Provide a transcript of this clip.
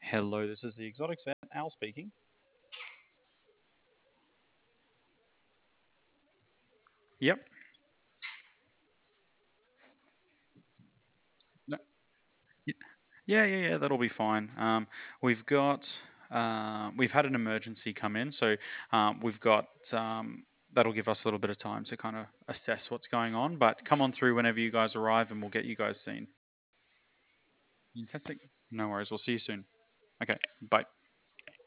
Hello, this is the Exotics Vet, Al speaking. Yep. No, y- yeah, that'll be fine. We've got, we've had an emergency come in, so we've got, that'll give us a little bit of time to kind of assess what's going on, but come on through whenever you guys arrive and we'll get you guys seen. Fantastic. No worries. We'll see you soon. Okay, bye.